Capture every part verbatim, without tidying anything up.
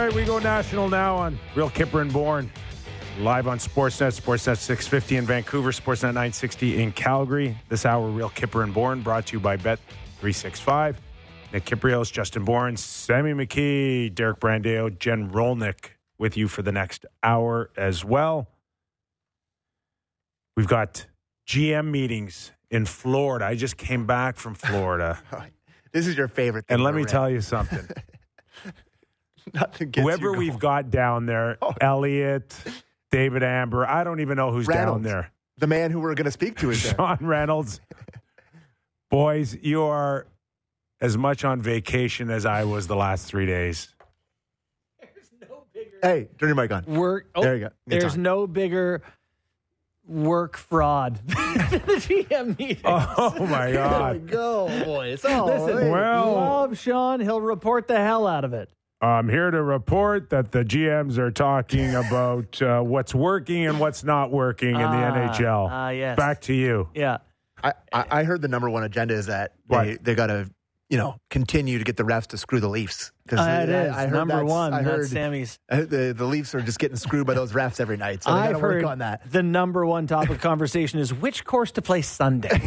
right, we go national now on Real Kipper and Bourne. Live on Sportsnet, Sportsnet six fifty in Vancouver, Sportsnet nine sixty in Calgary. This hour, Real Kipper and Bourne, brought to you by Bet three sixty-five. Nick Kiprios, Justin Bourne, Sammy McKee, Derek Brandeo, Jen Rolnick with you for the next hour as well. We've got G M meetings in Florida. I just came back from Florida. This is your favorite thing. And let me read. tell you something. Nothing gets Whoever you we've going. got down there, Oh. Elliot, David Amber, I don't even know who's Reynolds, down there. The man who we're going to speak to is there. Sean Reynolds. Boys, you are as much on vacation as I was the last three days. Hey, turn your mic on. Work. Oh, There you go. It's There's on. no bigger work fraud than the G M meeting. Oh, my There we God. go, boys. Oh, Listen, well- love Sean. He'll report the hell out of it. I'm here to report that the G Ms are talking about uh, what's working and what's not working in the Ah, N H L. ah, yes. Back to you. Yeah. I, I, I heard the number one agenda is that What? they, they got to, you know, continue to get the refs to screw the Leafs. Because Uh, it is. I heard Number that's- one. I heard That's Sammy's. I heard the, the Leafs are just getting screwed by those refs every night. So they got I've to work heard on that. the number one topic of conversation is which course to play Sunday.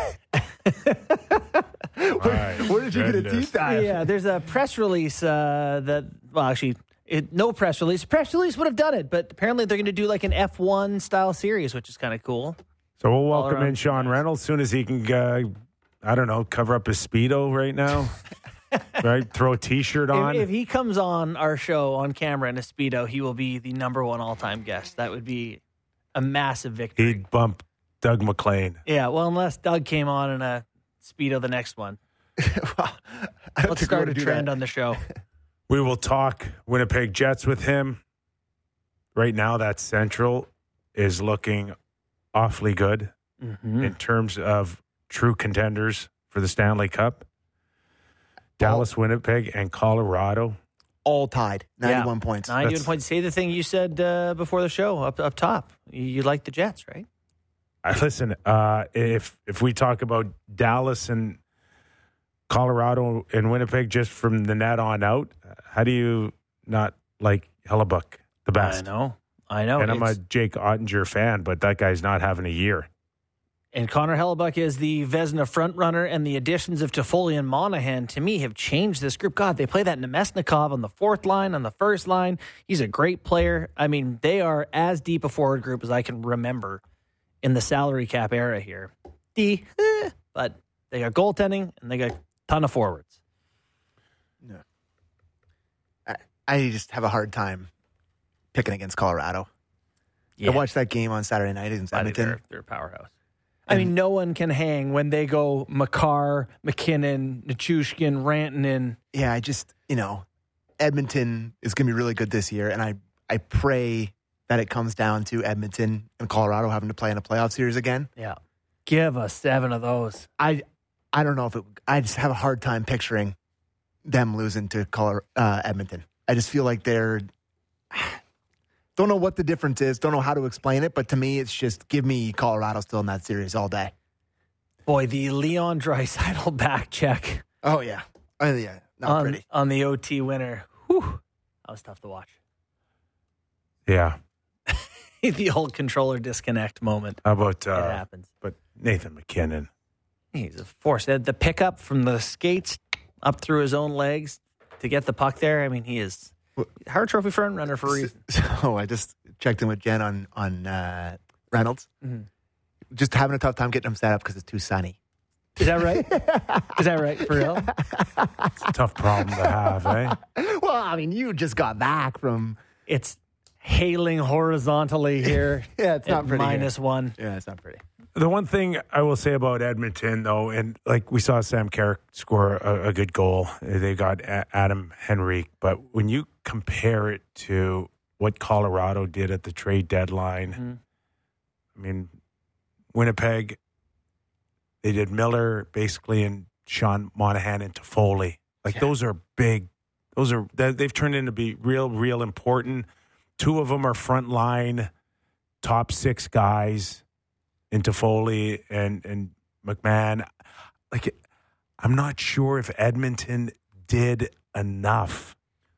My Where did you get a goodness. deep dive? Yeah, there's a press release uh, that, well, actually, it, no press release. Press release would have done it, but apparently they're going to do like an F one style series, which is kind of cool. So we'll All welcome around in Sean nice. Reynolds as soon as he can, uh, I don't know, cover up his Speedo right now. Right? Throw a T-shirt on. If, if he comes on our show on camera in a Speedo, he will be the number one all time guest. That would be a massive victory. He'd bump Doug McLean. Yeah, well, unless Doug came on in a Speedo the next one. Well, I don't Let's think we start wanna a do trend that. on the show. We will talk Winnipeg Jets with him. Right now, that Central is looking awfully good Mm-hmm. in terms of true contenders for the Stanley Cup. Dallas, Winnipeg, and Colorado. All tied, ninety-one Yeah. points. ninety-one That's- points. Say the thing you said uh, before the show up up top. You, you like the Jets, right? I listen, uh, if if we talk about Dallas and Colorado and Winnipeg just from the net on out, how do you not like Hellebuck the best? I know. I know. And I'm a It's- Jake Ottinger fan, but that guy's not having a year. And Connor Hellebuck is the Vezina frontrunner, and the additions of Toffoli and Monahan, to me, have changed this group. God, they play that Nemesnikov on the fourth line, on the first line. He's a great player. I mean, they are as deep a forward group as I can remember in the salary cap era here. The, eh, but they got goaltending, and they got a ton of forwards. I, I just have a hard time picking against Colorado. Yeah, I watched that game on Saturday night against I think Edmonton. they're, they're a powerhouse. I mean, no one can hang when they go Makar, McKinnon, Nichushkin, Rantanen. Yeah, I just, you know, Edmonton is going to be really good this year, and I, I pray that it comes down to Edmonton and Colorado having to play in a playoff series again. Yeah. Give us seven of those. I, I don't know if it. I just have a hard time picturing them losing to Colorado, uh, Edmonton. I just feel like they're. Don't know what the difference is. Don't know how to explain it, but to me, it's just give me Colorado still in that series all day. Boy, the Leon Draisaitl back check Oh yeah, oh yeah, not on, pretty. on the O T winner. Whew, that was tough to watch. Yeah. The old controller disconnect moment. How about it uh, happens. but Nathan McKinnon? He's a force. The the pickup from the skates up through his own legs to get the puck there. I mean, he is Hart Trophy front runner for a reason. So I just checked in with Jen on on uh, Reynolds. Mm-hmm. Just having a tough time getting him set up because it's too sunny. Is that right? Is that right? For real? It's a tough problem to have, eh? Well, I mean, you just got back from. It's hailing horizontally here. Yeah, it's not at pretty here. minus one. Yeah, it's not pretty. The one thing I will say about Edmonton, though, and like we saw Sam Carrick score a, a good goal. They got a- Adam Henrique. But when you compare it to what Colorado did at the trade deadline, Mm-hmm. I mean, Winnipeg, they did Miller basically and Sean Monahan into Foley. Like, Yeah. those are big. Those are, they've turned into be real, real important. Two of them are front line, top six guys into Foley and, and McMahon. Like, I'm not sure if Edmonton did enough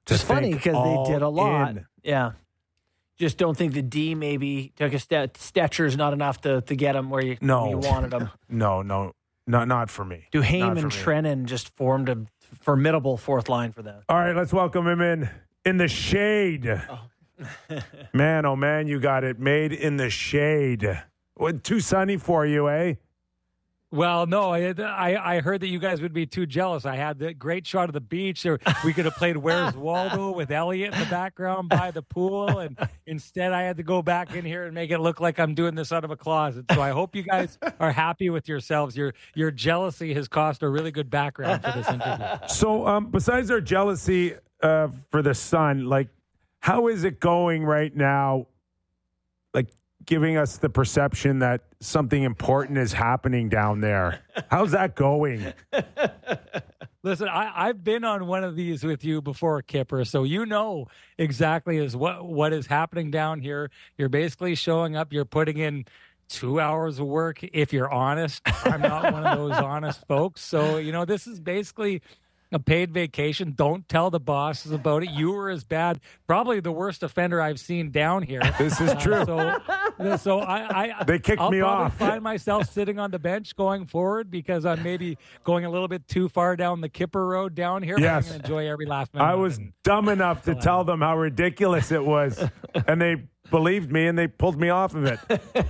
It's funny think because all they did a lot. in. Yeah. Just don't think the D maybe took a step. Stetcher's not enough to, to get him where you, No. where you wanted him. No, no, no, not for me. Duhaime Not and for me. Trennan just formed a formidable fourth line for them. All right, let's welcome him in in the shade. Oh. Man, oh man, you got it made in the shade. What, too sunny for you, eh? Well, no, I, I I heard that you guys would be too jealous. I had the great shot of the beach. Or we could have played Where's Waldo with Elliot in the background by the pool. And instead, I had to go back in here and make it look like I'm doing this out of a closet. So I hope you guys are happy with yourselves. Your your jealousy has cost a really good background for this interview. So, um, besides our jealousy uh, for the sun, like, how is it going right now? Like, giving us the perception that something important is happening down there. How's that going? Listen, I, I've been on one of these with you before, Kipper, so you know exactly is what, what is happening down here. You're basically showing up, you're putting in two hours of work, if you're honest. I'm not one of those honest folks. So, you know, this is basically a paid vacation. Don't tell the bosses about it. You were as bad, probably the worst offender I've seen down here. This is true. Uh, so, so I, I They kicked I'll me probably off. find myself sitting on the bench going forward because I'm maybe going a little bit too far down the Kipper Road down here. Yes. But I'm going to enjoy every last minute. I was And dumb enough to tell them how ridiculous it was, and they believed me, and they pulled me off of it.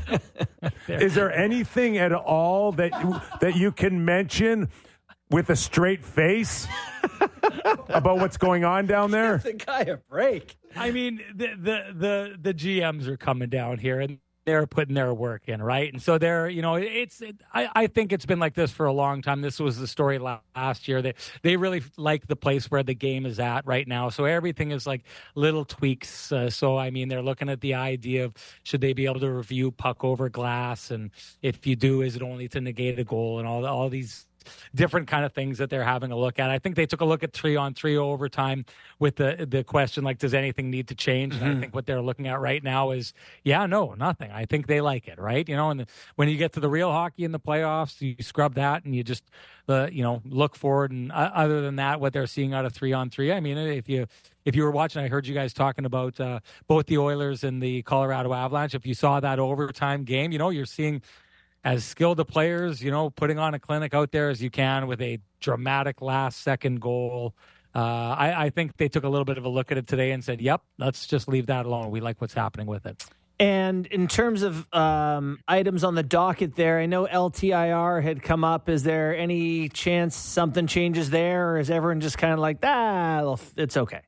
Is there anything at all that you, that you can mention with a straight face about what's going on down there? The guy a break. I mean, the, the the the G Ms are coming down here and they're putting their work in, right? And so they're, you know, it's. It, I I think it's been like this for a long time. This was the story last year. They they really like the place where the game is at right now. So everything is like little tweaks. Uh, so I mean, they're looking at the idea of should they be able to review puck over glass, and if you do, is it only to negate a goal, and all all these different kind of things that they're having a look at. I think they took a look at three on three overtime with the the question, like, does anything need to change? And Mm-hmm. I think what they're looking at right now is, yeah, no, nothing. I think they like it, right? You know, and when you get to the real hockey in the playoffs, you scrub that and you just, uh, you know, look forward. And uh, other than that, what they're seeing out of three on three, I mean, if you if you were watching, I heard you guys talking about uh, both the Oilers and the Colorado Avalanche. If you saw that overtime game, you know, you're seeing as skilled a players, you know, putting on a clinic out there as you can with a dramatic last second goal. Uh, I, I think they took a little bit of a look at it today and said, yep, let's just leave that alone. We like what's happening with it. And in terms of um, items on the docket there, I know L T I R had come up. Is there any chance something changes there, or is everyone just kind of like, ah, it's okay?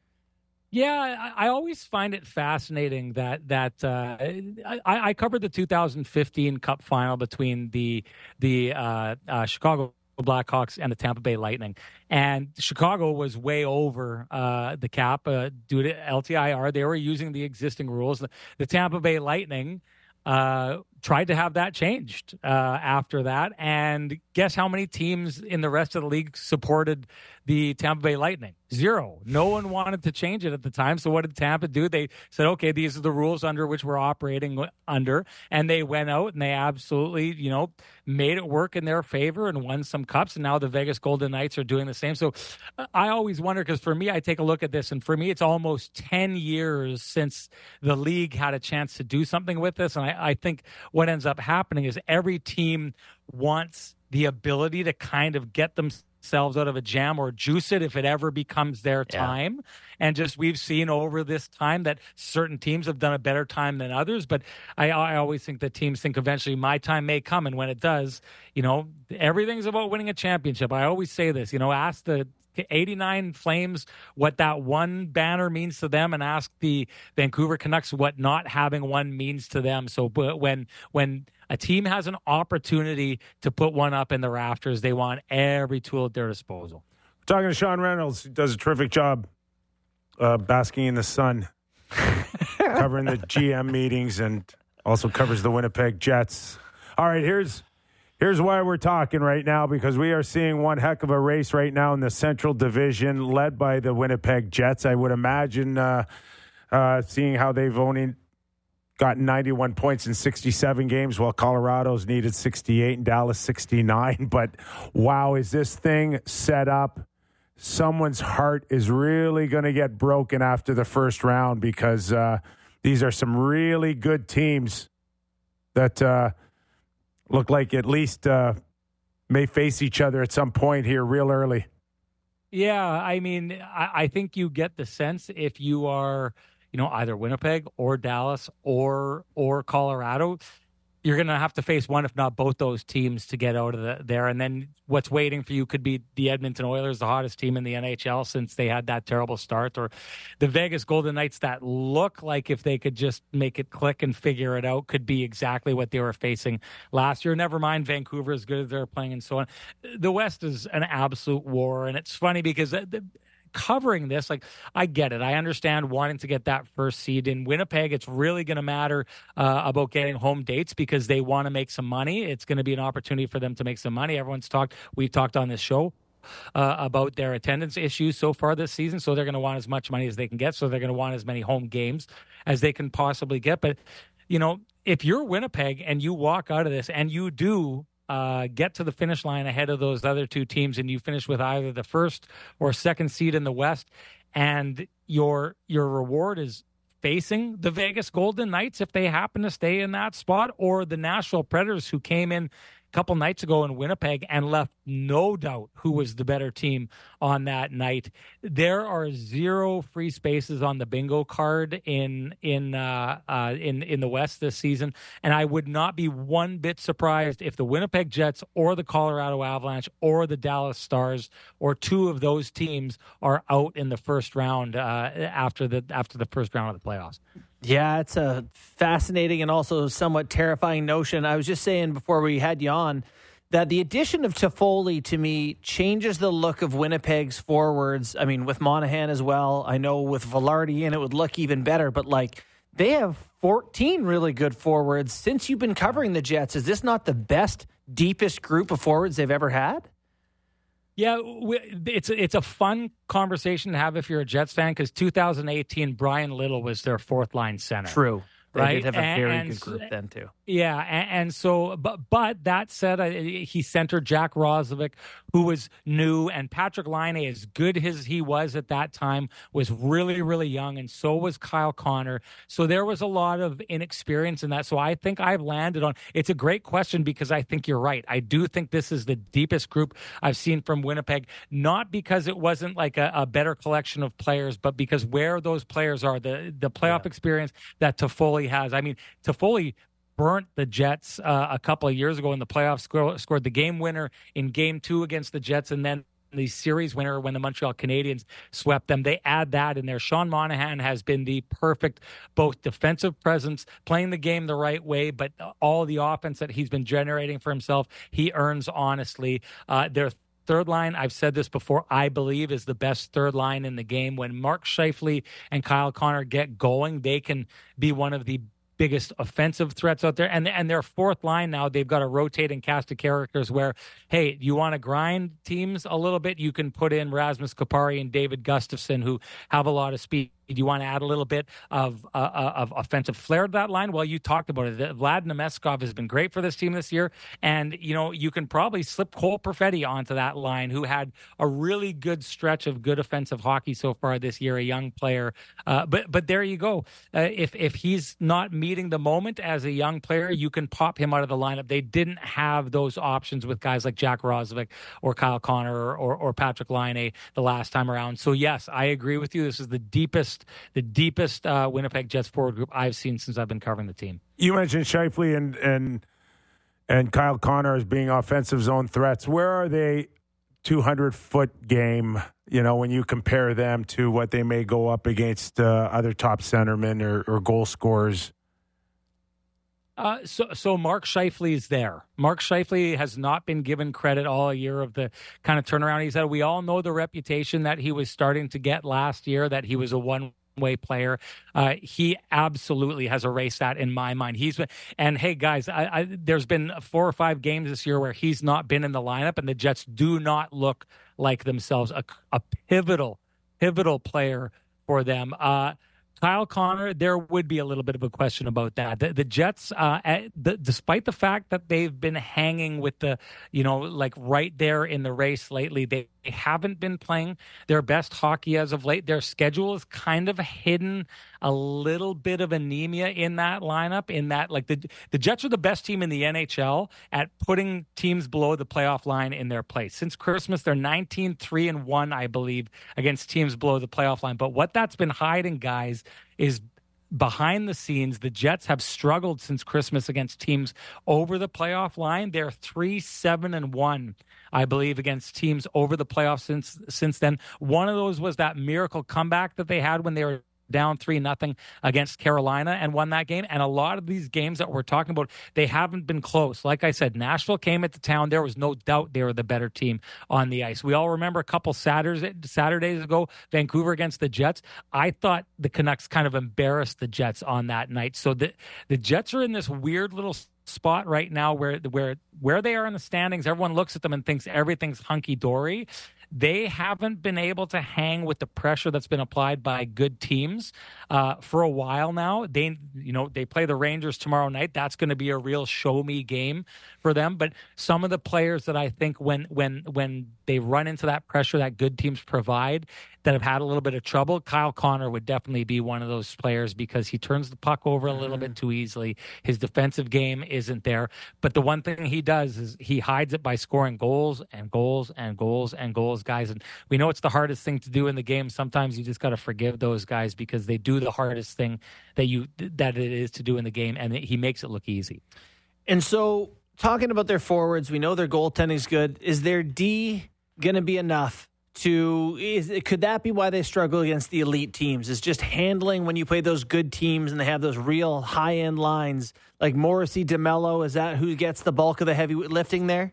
Yeah, I, I always find it fascinating that that uh, I, I covered the two thousand fifteen Cup final between the the uh, uh, Chicago Blackhawks and the Tampa Bay Lightning, and Chicago was way over uh, the cap uh, due to L T I R. They were using the existing rules. The, the Tampa Bay Lightning uh, tried to have that changed uh, after that, and guess how many teams in the rest of the league supported the Tampa Bay Lightning? Zero. No one wanted to change it at the time. So what did Tampa do? They said, okay, these are the rules under which we're operating under. And they went out and they absolutely, you know, made it work in their favor and won some cups. And now the Vegas Golden Knights are doing the same. So I always wonder, because for me, I take a look at this, and for me, it's almost ten years since the league had a chance to do something with this. And I, I think what ends up happening is every team wants the ability to kind of get themselves out of a jam or juice it if it ever becomes their time. Yeah. And just we've seen over this time that certain teams have done a better time than others. But I, I always think that teams think eventually my time may come. And when it does, you know, everything's about winning a championship. I always say this, you know, ask the eighty-nine Flames what that one banner means to them, and ask the Vancouver Canucks what not having one means to them. So but when when a team has an opportunity to put one up in the rafters, they want every tool at their disposal. We're talking to Sean Reynolds, who does a terrific job uh, basking in the sun, covering the G M meetings, and also covers the Winnipeg Jets. All right, here's Here's why we're talking right now, because we are seeing one heck of a race right now in the Central Division, led by the Winnipeg Jets. I would imagine uh, uh, seeing how they've only got ninety-one points in sixty-seven games, while Colorado's needed sixty-eight and Dallas sixty-nine. But wow, is this thing set up someone's heart is really going to get broken after the first round because uh, these are some really good teams that uh, look like at least uh, may face each other at some point here real early. Yeah, I mean, I, I think you get the sense if you are, you know, either Winnipeg or Dallas or or Colorado, you're going to have to face one, if not both, those teams to get out of the, there. And then what's waiting for you could be the Edmonton Oilers, the hottest team in the N H L since they had that terrible start, or the Vegas Golden Knights that look like if they could just make it click and figure it out could be exactly what they were facing last year. Never mind Vancouver, as good as they're playing and so on. The West is an absolute war, and it's funny because the, covering this, like, I get it. I understand wanting to get that first seed. In Winnipeg, it's really going to matter uh, about getting home dates because they want to make some money. It's going to be an opportunity for them to make some money. Everyone's talked, we've talked on this show uh, about their attendance issues so far this season. So they're going to want as much money as they can get. So they're going to want as many home games as they can possibly get. But, you know, if you're Winnipeg and you walk out of this and you do Uh, get to the finish line ahead of those other two teams, and you finish with either the first or second seed in the West, and your your reward is facing the Vegas Golden Knights if they happen to stay in that spot, or the Nashville Predators, who came in a couple nights ago in Winnipeg and left no doubt who was the better team on that night. There are zero free spaces on the bingo card in in uh, uh, in in the West this season, and I would not be one bit surprised if the Winnipeg Jets or the Colorado Avalanche or the Dallas Stars or two of those teams are out in the first round uh, after the after the first round of the playoffs. Yeah, it's a fascinating and also somewhat terrifying notion. I was just saying before we had you on that the addition of Toffoli to me changes the look of Winnipeg's forwards. I mean, with Monahan as well. I know with Velarde in, it would look even better, but like they have fourteen really good forwards. Since you've been covering the Jets, is this not the best, deepest group of forwards they've ever had? Yeah, it's it's a fun conversation to have if you're a Jets fan, because two thousand eighteen, Brian Little was their fourth line center. True. They right? did have a very and, good group then, too. Yeah, and, and so, but but that said, uh, he centered Jack Roslovic, who was new, and Patrick Laine, as good as he was at that time, was really, really young, and so was Kyle Connor. So there was a lot of inexperience in that. So I think I've landed on, it's a great question because I think you're right. I do think this is the deepest group I've seen from Winnipeg, not because it wasn't like a, a better collection of players, but because where those players are, the, the playoff yeah. experience that Toffoli has. I mean, Toffoli burnt the Jets uh, a couple of years ago in the playoffs, score, scored the game winner in game two against the Jets, and then the series winner when the Montreal Canadiens swept them. They add that in there. Sean Monahan has been the perfect both defensive presence, playing the game the right way, but all the offense that he's been generating for himself, he earns honestly. Uh, their third line, I've said this before, I believe is the best third line in the game. When Mark Scheifele and Kyle Connor get going, they can be one of the biggest offensive threats out there. And and their fourth line now, they've got a rotating cast of characters where, hey, you want to grind teams a little bit, you can put in Rasmus Kupari and David Gustafsson, who have a lot of speed. You want to add a little bit of uh, of offensive flair to that line? Well, you talked about it. Vlad Nemeskov has been great for this team this year. And, you know, you can probably slip Cole Perfetti onto that line, who had a really good stretch of good offensive hockey so far this year, a young player. Uh, but but there you go. Uh, if, if he's not meeting the moment as a young player, you can pop him out of the lineup. They didn't have those options with guys like Jack Roslovic or Kyle Connor or, or, or Patrick Laine the last time around. So, yes, I agree with you. This is the deepest the deepest uh, Winnipeg Jets forward group I've seen since I've been covering the team. You mentioned Scheifele and and and Kyle Connor as being offensive zone threats. Where are they two hundred foot game, you know, when you compare them to what they may go up against uh, other top centermen or, or goal scorers? Uh, so, so Mark Scheifele is there. Mark Scheifele has not been given credit all year of the kind of turnaround he's had. We all know the reputation that he was starting to get last year, that he was a one way player. Uh, he absolutely has erased that in my mind. He's been, and hey guys, I, I, there's been four or five games this year where he's not been in the lineup, and the Jets do not look like themselves. A, a pivotal, pivotal player for them. Uh, Kyle Connor, there would be a little bit of a question about that. The, the Jets, uh, at, the, despite the fact that they've been hanging with the, you know, like right there in the race lately, they haven't been playing their best hockey as of late. Their schedule is kind of hidden a little bit of anemia in that lineup, in that like the the Jets are the best team in the N H L at putting teams below the playoff line in their place. Since Christmas, they're nineteen three and one, I believe, against teams below the playoff line. But what that's been hiding, guys, is behind the scenes, the Jets have struggled since Christmas against teams over the playoff line. They're three, seven, and one, I believe, against teams over the playoffs since since then. One of those was that miracle comeback that they had when they were down three nothing against Carolina and won that game. And a lot of these games that we're talking about, they haven't been close. Like I said, Nashville came into town. There was no doubt they were the better team on the ice. We all remember a couple Saturdays, Saturdays ago, Vancouver against the Jets. I thought the Canucks kind of embarrassed the Jets on that night. So the, the Jets are in this weird little spot right now where, where, where they are in the standings. Everyone looks at them and thinks everything's hunky-dory. They haven't been able to hang with the pressure that's been applied by good teams uh, for a while now. They, you know, they play the Rangers tomorrow night. That's going to be a real show-me game for them. But some of the players that I think when when when they run into that pressure that good teams provide, that have had a little bit of trouble, Kyle Connor would definitely be one of those players because he turns the puck over a little bit too easily. His defensive game isn't there. But the one thing he does is he hides it by scoring goals and goals and goals and goals, guys. And we know it's the hardest thing to do in the game. Sometimes you just got to forgive those guys because they do the hardest thing that you that it is to do in the game, and he makes it look easy. And so, talking about their forwards, we know their goaltending's good. Is their D going to be enough? To is, could that be why they struggle against the elite teams? Is just handling when you play those good teams and they have those real high end lines like Morrissey, DeMello. Is that who gets the bulk of the heavy lifting there?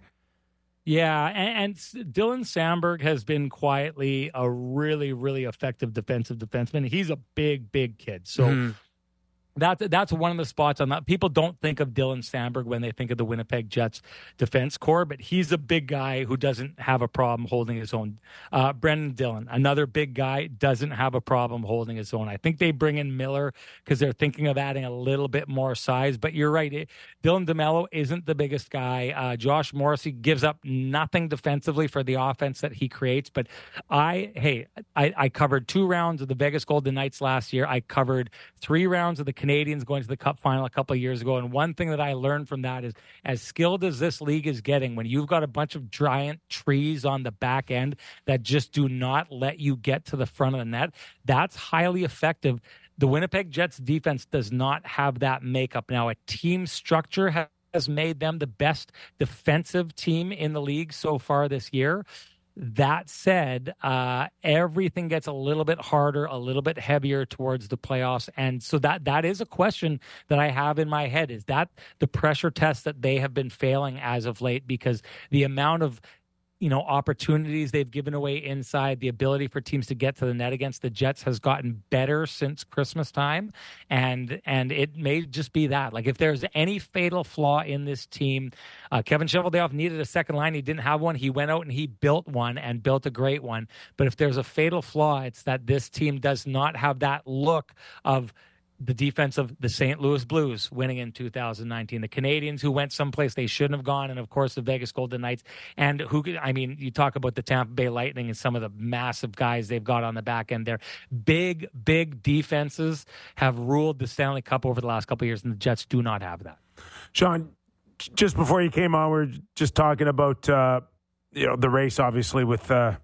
Yeah, and, and Dylan Sandberg has been quietly a really, really effective defensive defenseman. He's a big, big kid, so. Mm-hmm. That's, that's one of the spots on that. People don't think of Dylan Sandberg when they think of the Winnipeg Jets defense core, but he's a big guy who doesn't have a problem holding his own. Uh, Brendan Dillon, another big guy, doesn't have a problem holding his own. I think they bring in Miller because they're thinking of adding a little bit more size, but you're right. It, Dylan DeMello isn't the biggest guy. Uh, Josh Morrissey gives up nothing defensively for the offense that he creates, but I, hey, I, I covered two rounds of the Vegas Golden Knights last year. I covered three rounds of the Canadians going to the Cup final a couple of years ago. And one thing that I learned from that is as skilled as this league is getting, when you've got a bunch of giant trees on the back end that just do not let you get to the front of the net, that's highly effective. The Winnipeg Jets defense does not have that makeup. Now, a team structure has has made them the best defensive team in the league so far this year. That said, uh, everything gets a little bit harder, a little bit heavier towards the playoffs. And so that that is a question that I have in my head. Is that the pressure test that they have been failing as of late? Because the amount of you know, opportunities they've given away inside, the ability for teams to get to the net against the Jets has gotten better since Christmas time. And and it may just be that. Like, if there's any fatal flaw in this team, uh, Kevin Cheveldayoff needed a second line. He didn't have one. He went out and he built one and built a great one. But if there's a fatal flaw, it's that this team does not have that look of the defense of the Saint Louis Blues winning in two thousand nineteen, the Canadians who went someplace they shouldn't have gone, and of course the Vegas Golden Knights. And who, I mean, you talk about the Tampa Bay Lightning and some of the massive guys they've got on the back end there. Big, big defenses have ruled the Stanley Cup over the last couple of years, and the Jets do not have that. Sean, just before you came on, we were just talking about uh, you know the race, obviously with uh,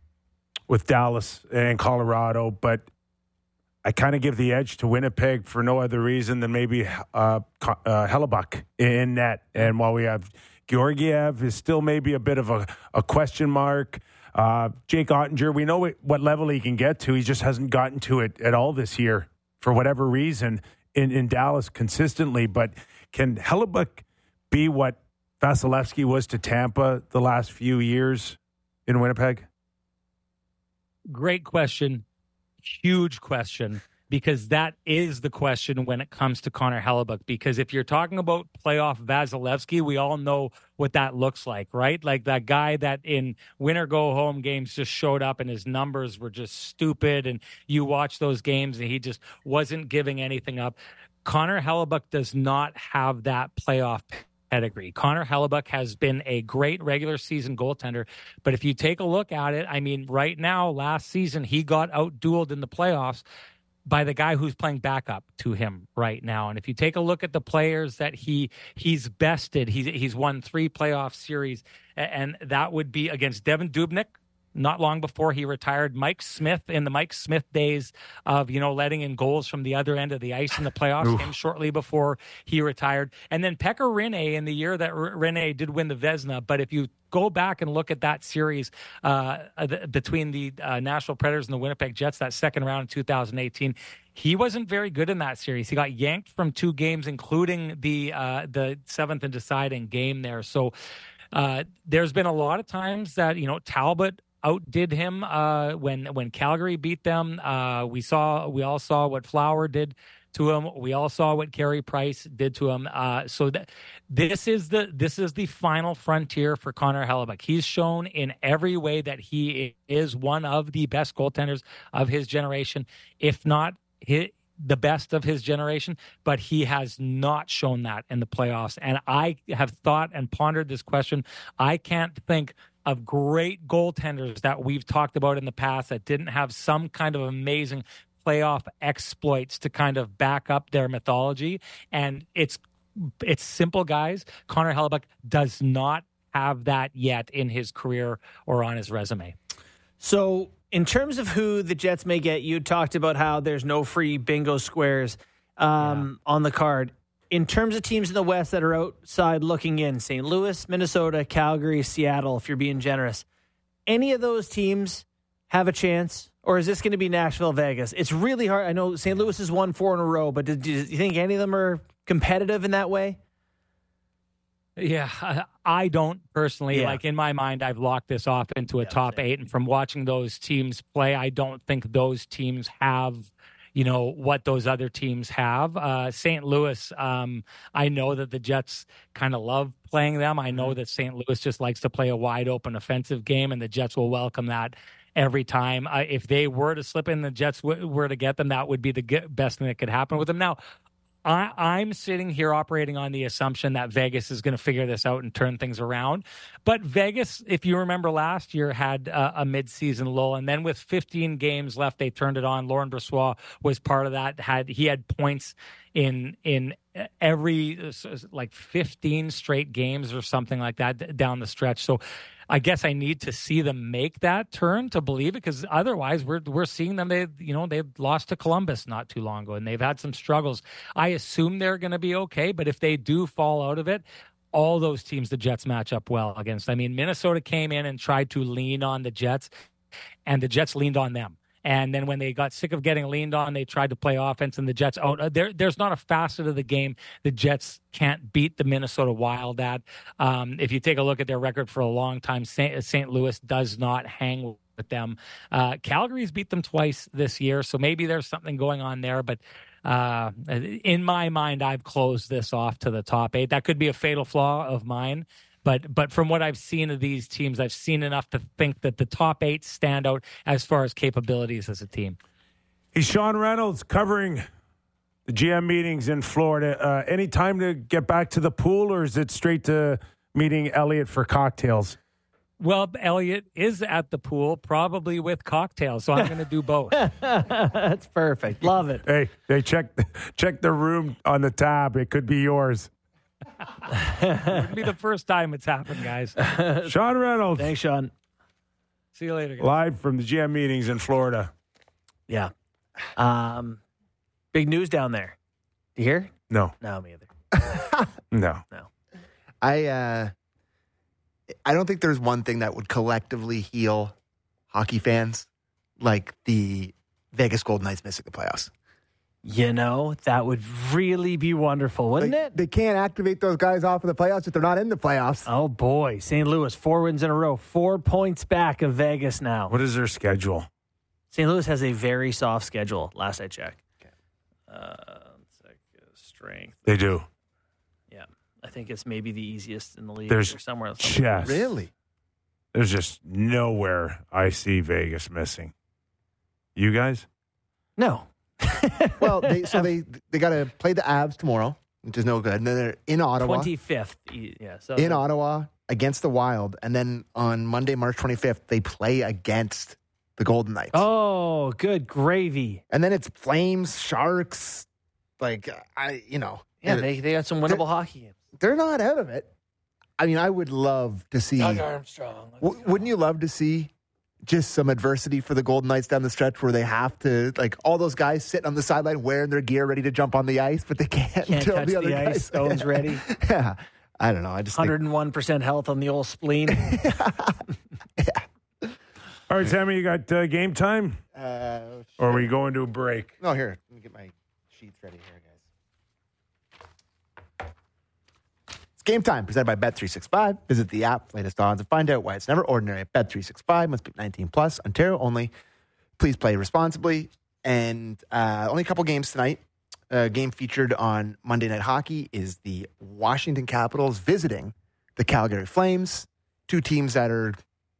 with Dallas and Colorado, but I kind of give the edge to Winnipeg for no other reason than maybe uh, uh, Hellebuck in net. And while we have Georgiev is still maybe a bit of a, a question mark. Uh, Jake Ottinger, we know what, what level he can get to. He just hasn't gotten to it at all this year for whatever reason in, in Dallas consistently. But can Hellebuck be what Vasilevsky was to Tampa the last few years in Winnipeg? Great question. Huge question, because that is the question when it comes to Connor Hellebuck. Because if you're talking about playoff Vasilevsky, we all know what that looks like, right? Like that guy that in winner go home games just showed up and his numbers were just stupid, and you watch those games and he just wasn't giving anything up. Connor Hellebuck does not have that playoff pedigree. Connor Hellebuyck has been a great regular season goaltender, but if you take a look at it, I mean, right now, last season, he got out-dueled in the playoffs by the guy who's playing backup to him right now. And if you take a look at the players that he he's bested, he's, he's won three playoff series, and that would be against Devin Dubnyk, not long before he retired, Mike Smith in the Mike Smith days of, you know, letting in goals from the other end of the ice in the playoffs, Oof. him shortly before he retired. And then Pekka Rinne in the year that R- Rinne did win the Vezina. But if you go back and look at that series uh, the, between the uh, Nashville Predators and the Winnipeg Jets, that second round in two thousand eighteen, he wasn't very good in that series. He got yanked from two games, including the uh, the seventh and deciding game there. So uh, there's been a lot of times that, you know, Talbot outdid him uh, when when Calgary beat them. Uh, we saw we all saw what Flower did to him. We all saw what Carey Price did to him. Uh, so that this is the this is the final frontier for Connor Hellebuyck. He's shown in every way that he is one of the best goaltenders of his generation, if not his, the best of his generation. But he has not shown that in the playoffs. And I have thought and pondered this question. I can't think of great goaltenders that we've talked about in the past that didn't have some kind of amazing playoff exploits to kind of back up their mythology. And it's it's simple, guys. Connor Hellebuyck does not have that yet in his career or on his resume. So in terms of who the Jets may get, you talked about how there's no free bingo squares um, yeah. on the card. In terms of teams in the West that are outside looking in, Saint Louis, Minnesota, Calgary, Seattle, if you're being generous, any of those teams have a chance? Or is this going to be Nashville, Vegas? It's really hard. I know Saint Louis has won four in a row, but do you think any of them are competitive in that way? Yeah, I don't personally. Yeah. Like, in my mind, I've locked this off into a yeah, top same. eight. And from watching those teams play, I don't think those teams have, you know, what those other teams have. Uh, Saint Louis, um, I know that the Jets kind of love playing them. I know that Saint Louis just likes to play a wide open offensive game, and the Jets will welcome that every time. Uh, if they were to slip in, the Jets w- were to get them, that would be the g- best thing that could happen with them. Now, I, I'm sitting here operating on the assumption that Vegas is going to figure this out and turn things around. But Vegas, if you remember last year, had uh, a midseason lull. And then with fifteen games left, they turned it on. Laurent Brossoit was part of that. Had He had points in in every, like, fifteen straight games or something like that down the stretch. So I guess I need to see them make that turn to believe it, because otherwise we're we're seeing them. They you know they've lost to Columbus not too long ago, and they've had some struggles. I assume they're going to be okay, but if they do fall out of it, all those teams the Jets match up well against. I mean, Minnesota came in and tried to lean on the Jets, and the Jets leaned on them. And then when they got sick of getting leaned on, they tried to play offense, and the Jets out. Oh, there, there's not a facet of the game the Jets can't beat the Minnesota Wild at. Um, if you take a look at their record for a long time, Saint Louis does not hang with them. Uh, Calgary's beat them twice this year, so maybe there's something going on there. But uh, in my mind, I've closed this off to the top eight. That could be a fatal flaw of mine. But but from what I've seen of these teams, I've seen enough to think that the top eight stand out as far as capabilities as a team. He's Sean Reynolds covering the G M meetings in Florida. Uh, any time to get back to the pool, or is it straight to meeting Elliot for cocktails? Well, Elliot is at the pool, probably with cocktails, so I'm going to do both. That's perfect. Love it. Hey, they check check the room on the tab. It could be yours. It would be the first time it's happened, guys. Sean Reynolds. Thanks, Sean. See you later, guys. Live from the G M meetings in Florida. Yeah. Um, big news down there. You hear? No. No, me either. No. No. I uh, I don't think there's one thing that would collectively heal hockey fans like the Vegas Golden Knights missing the playoffs. You know, that would really be wonderful, wouldn't they, it? They can't activate those guys off of the playoffs if they're not in the playoffs. Oh, boy. Saint Louis, four wins in a row. Four points back of Vegas now. What is their schedule? Saint Louis has a very soft schedule, last I checked. Okay. Uh, strength. They do. Yeah. I think it's maybe the easiest in the league. There's or somewhere else. chess. Really? There's just nowhere I see Vegas missing. You guys? No. Well, they, so they they got to play the Avs tomorrow. which is no good. And then they're in Ottawa. twenty-fifth. Yeah. So in Ottawa against the Wild. And then on Monday, March twenty-fifth, they play against the Golden Knights. Oh, good gravy. And then it's Flames, Sharks. Like, I, you know. Yeah, they, they got some winnable hockey games. They're not out of it. I mean, I would love to see. Doug Armstrong. W- wouldn't you love to see just some adversity for the Golden Knights down the stretch where they have to, like, all those guys sitting on the sideline wearing their gear ready to jump on the ice, but they can't, Can't until touch the other the guys. ice. Stone's ready. Yeah. I don't know. I just one think, hundred one percent health on the old spleen. All right, Sammy, you got uh, game time? uh, Or are we going to a break? no, here. Let me get my sheets ready here, guys. It's game time, presented by Bet three sixty-five. Visit the app, latest odds, and find out why it's never ordinary at Bet three sixty-five. Must be nineteen plus, Ontario only. Please play responsibly. And uh, only a couple games tonight. Uh, game featured on Monday Night Hockey is the Washington Capitals visiting the Calgary Flames. Two teams that are,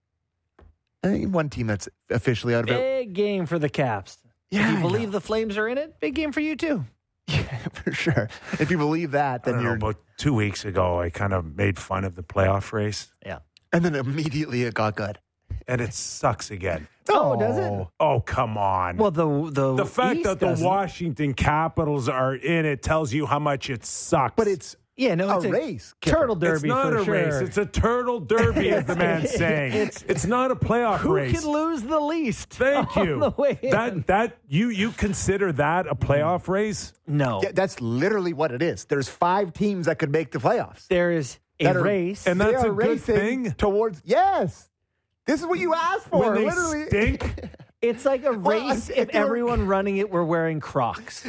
I think one team that's officially out of it. Big game for the Caps. Yeah, if you I believe know. the Flames are in it, big game for you too. Yeah, for sure. If you believe that, I then don't know, you're. about two weeks ago, I kind of made fun of the playoff race, Yeah. And then immediately it got good. and it sucks again. Oh, does it? Oh, come on. Well, the the the fact East that the doesn't. Washington Capitals are in it tells you how much it sucks. But it's yeah, no, a it's a race. Kipper. turtle derby It's not for a sure. race. It's a turtle derby, as the man's saying. It's it's not a playoff Who race. can lose the least? Thank on you. The way in? That that you you consider that a playoff race? no, Yeah, that's literally what it is. There's five teams that could make the playoffs. there is a That are- race. and They that's are a good racing thing? Towards yes, this is what you asked for. When they literally, stink? It's like a Well, race if if they were- everyone running it were wearing Crocs.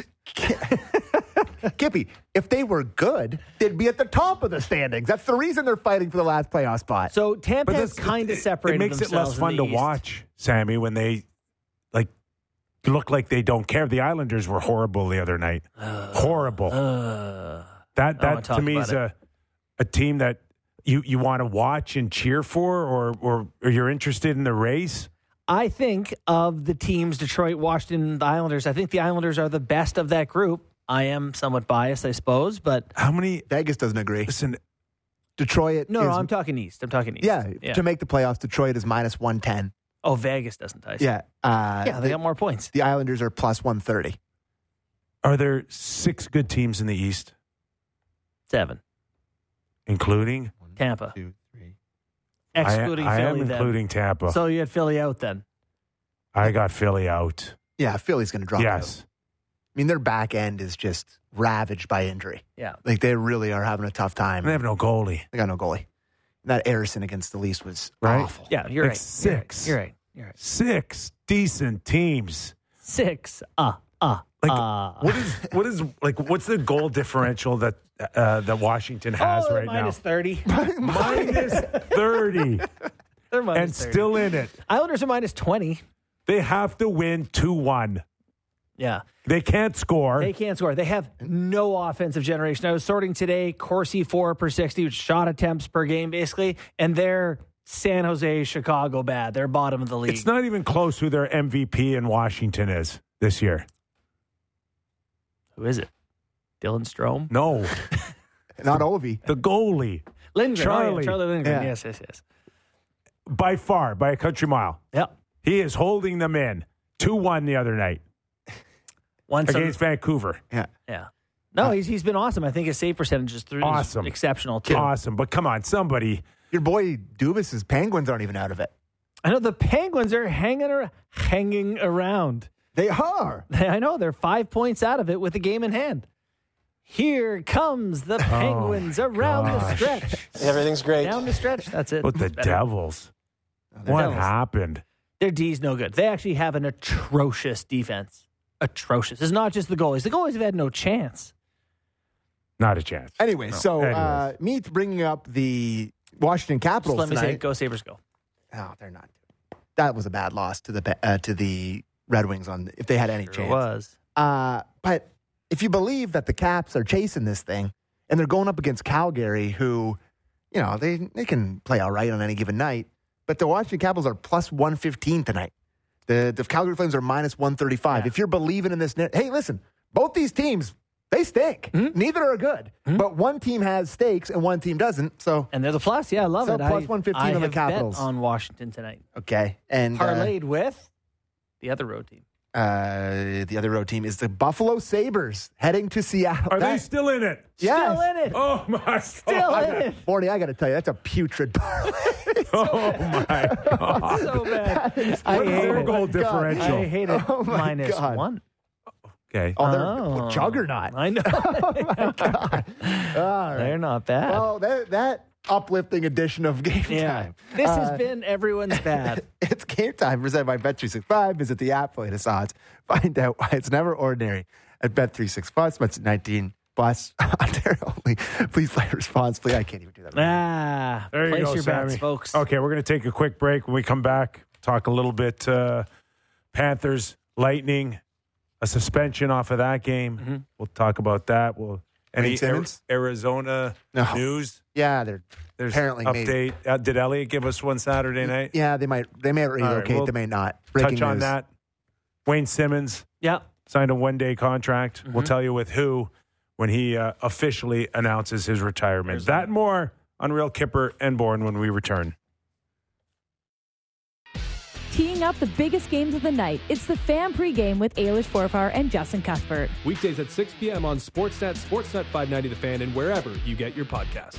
Kippy, if they were good, they'd be at the top of the standings. That's the reason they're fighting for the last playoff spot. So Tampa has that's- kind of it- separated It makes it themselves less in fun the to East. watch, Sammy, when they like look like they don't care. The Islanders were horrible the other night. horrible. Uh, that I that wanna to talk me about is a a team that you, you want to watch and cheer for, or, or or you're interested in the race. I think of the teams, Detroit, Washington, the Islanders, I think the Islanders are the best of that group. I am somewhat biased, I suppose, but How many? Vegas doesn't agree. Listen, Detroit. no, is, no, I'm talking East. I'm talking East. yeah, yeah. to make the playoffs, Detroit is minus one ten. Oh, Vegas doesn't, I see. Yeah, uh, Yeah, they the, got more points. the Islanders are plus one thirty. are there six good teams in the East, Seven. including? Tampa. Two, three. Excluding I, I Philly am then. including Tampa. So you had Philly out then. I got Philly out. Yeah, Philly's going to drop out. Yes. I mean, their back end is just ravaged by injury. Yeah. Like, they really are having a tough time. They have no goalie. They got no goalie. That Arison against the Leafs was Right? awful. Yeah, you're Like right. six. You're right. You're right. Six decent teams. Six. Uh, uh, Like uh. what is what is like what's the goal differential that uh, that Washington has oh, right minus now? thirty. Minus thirty They're minus and thirty. still in it. Islanders are minus twenty. They have to win two one. Yeah. They can't score. They can't score. They have no offensive generation. I was sorting today, Corsi four per sixty, which shot attempts per game, basically, and they're San Jose, Chicago bad. They're bottom of the league. It's not even close who their M V P in Washington is this year. Who is it? Dylan Strome? No, Not Ovi. the goalie Lindgren. Oh, Charlie. yeah, Charlie Lindgren. Yeah. Yes, yes, yes. by far by a country mile. Yep. He is holding them in two one the other night One some- against Vancouver. Yeah. Yeah. No, he's he's been awesome. I think his save percentage is through Awesome. exceptional too. Awesome, but come on, somebody. Your boy Dubas's Penguins aren't even out of it. I know the Penguins are hanging ar- hanging around. They are. I know they're five points out of it with the game in hand. Here comes the Penguins around the gosh. stretch. Everything's great. Down the stretch. That's it. But the Better. Devils. The What Devils. happened? Their D's no good. They actually have an atrocious defense. Atrocious. It's not just the goalies. The goalies have had no chance. Not a chance. Anyway, so uh, Anyways. me bringing up the Washington Just Capitals let me say, tonight. go Sabres, go. Oh, they're not. That was a bad loss to the Pe- uh, to the Red Wings on if they had any Sure chance. was. Uh, but if you believe that the Caps are chasing this thing and they're going up against Calgary, who, you know, they, they can play all right on any given night, but the Washington Capitals are plus one fifteen tonight. The, the Calgary Flames are minus one thirty-five. Yeah. If you're believing in this, net- hey, listen, both these teams They stink. Mm-hmm. Neither are good. Mm-hmm. But one team has stakes and one team doesn't. So and they're the plus. Yeah, I love so it. plus I, one fifteen I on the have bet Capitals on Washington tonight. Okay, and parlayed uh, with the other road team. Uh, the other road team is the Buffalo Sabres heading to Seattle. Are that, they still in it? Yes. Still in it. Oh, my Still God. in it. Morty, I got to tell you, that's a putrid parlay. Oh, my God. So bad. Is, I What is hate their it. goal God. differential? I hate it. Oh, my Minus God. one. Okay. Oh, they're Oh. a juggernaut. I know. Oh, my God. All right. They're not bad. Well, that, that uplifting edition of Game yeah. Time. This Uh, has been everyone's bad. It's Game Time presented by Bet three sixty-five. Visit the app, play the odds. Find out why it's never ordinary at Bet three sixty-five. It's nineteen plus. Ontario only. Please play responsibly. I can't even do that. Ah, There you place go, your Sammy. bets, folks. Okay, we're going to take a quick break. When we come back, talk a little bit uh, Panthers, Lightning, a suspension off of that game. Mm-hmm. We'll talk about that. We'll any Wayne Simmons? Ar- Arizona No. news. Yeah, they're There's apparently update. Uh, did Elliott give us one Saturday night? Yeah, they might. They may relocate. well, they may not. Breaking Touch on news. that. Wayne Simmons Yeah. signed a one-day contract. Mm-hmm. We'll tell you with who when he uh, officially announces his retirement. There's that and more on Real Kipper and Bourne when we return. Teeing up the biggest games of the night, it's the Fan Pregame with Ailish Forfar and Justin Cuthbert. Weekdays at six p.m. on Sportsnet, Sportsnet five ninety The Fan, and wherever you get your podcasts.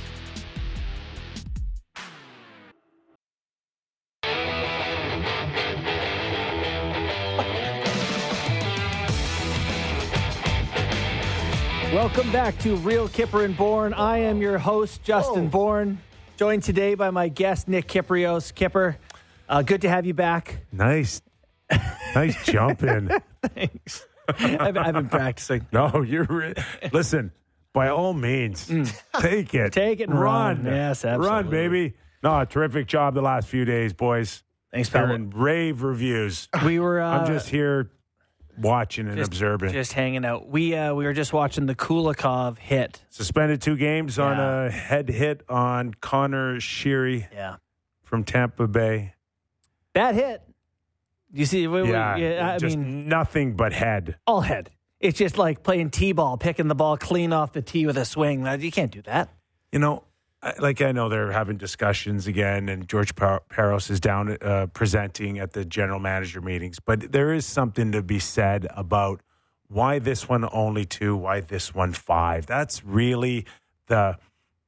Welcome back to Real Kipper and Bourne. I am your host, Justin Oh. Bourne, joined today by my guest, Nick Kyprios. Kipper, uh, good to have you back. Nice. Nice jump in. Thanks. I've, I've been practicing. No, you're. Re- Listen, by all means, take it. Take it and run. Yes, Run, absolutely. baby. No, terrific job the last few days, boys. Thanks, pal. Hearing rave reviews. We were. Uh, I'm just here watching and just, observing. just hanging out. We uh, we were just watching the Kulikov hit. Suspended two games on Yeah. a head hit on Connor Sheary Yeah, from Tampa Bay. bad hit. You see, we, we- Yeah, yeah I just mean, nothing but head. all head. It's just like playing t-ball, picking the ball clean off the tee with a swing. You can't do that. You know, I- like I know they're having discussions again, and George Par- Paros is down uh, presenting at the general manager meetings. But there is something to be said about why this one only two, why this one five. That's really the.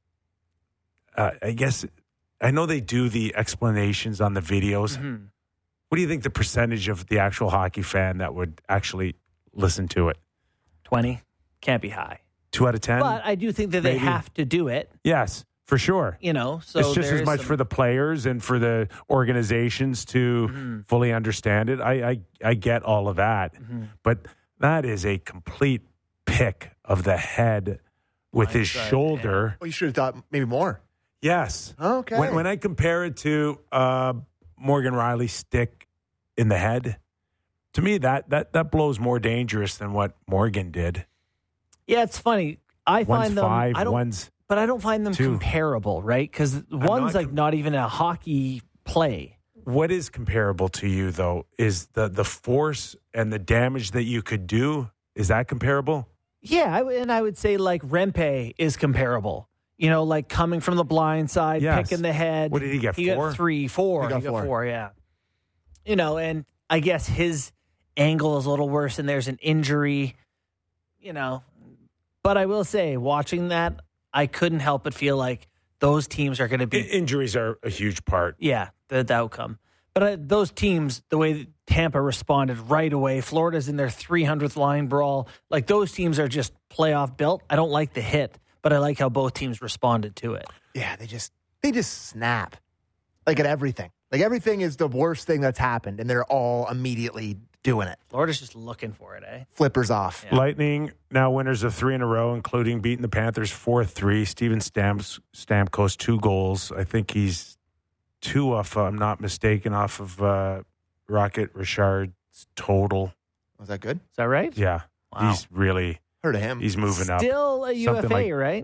Uh, I guess I know they do the explanations on the videos. Mm-hmm. What do you think the percentage of the actual hockey fan that would actually listen to it? twenty can't be high. Two out of ten. But I do think that they Maybe. have to do it, Yes, for sure. you know. So it's just there as is much some- for the players and for the organizations to Mm-hmm. fully understand it. I, I I get all of that, Mm-hmm. but that is a complete pick of the head with his Blindside, shoulder. Well, you should have thought maybe more. Yes. Okay. When, when I compare it to uh, Morgan Riley's stick in the head, to me that that that blows more dangerous than what Morgan did. Yeah, it's funny. I One's find them. five, I don't, one's but I don't find them two. comparable, right? Because one's not like com- not even a hockey play. What is comparable to you, though, is the, the force and the damage that you could do. Is that comparable? Yeah, I, w- and I would say like Rempe is comparable. You know, like coming from the blind side, Yes. picking the head. What did he get, He four? got three, four. He got four. four, yeah. You know, and I guess his angle is a little worse, and there's an injury. You know, but I will say, watching that, I couldn't help but feel like those teams are going to I- be injuries are a huge part. Yeah, the, the outcome. But uh, those teams, the way that Tampa responded right away, Florida's in their three hundredth line brawl. Like those teams are just playoff built. I don't like the hit, but I like how both teams responded to it. Yeah, they just they just snap like at everything. Like everything is the worst thing that's happened, and they're all immediately doing it. Florida's just looking for it, eh? Flippers off. Yeah. Lightning now winners of three in a row, including beating the Panthers four three. Steven Stamps, Stamkos, two goals. I think he's two off, uh, I'm not mistaken, off of uh, Rocket Richard's total. Was that good? Is that right? Yeah. Wow. He's really, Heard of him. he's moving up. Still a U F A, Something like- right?